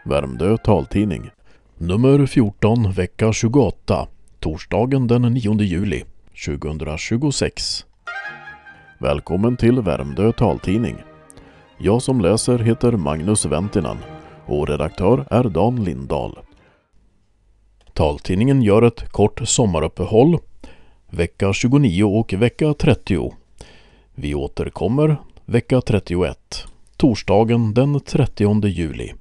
Värmdö taltidning. Nummer 14, vecka 28. Torsdagen den 9 juli 2026. Välkommen till Värmdö taltidning. Jag som läser heter Magnus Ventinen och redaktör är Dan Lindahl. Taltidningen gör ett kort sommaruppehåll, vecka 29 och vecka 30. Vi återkommer vecka 31, torsdagen den 30 juli.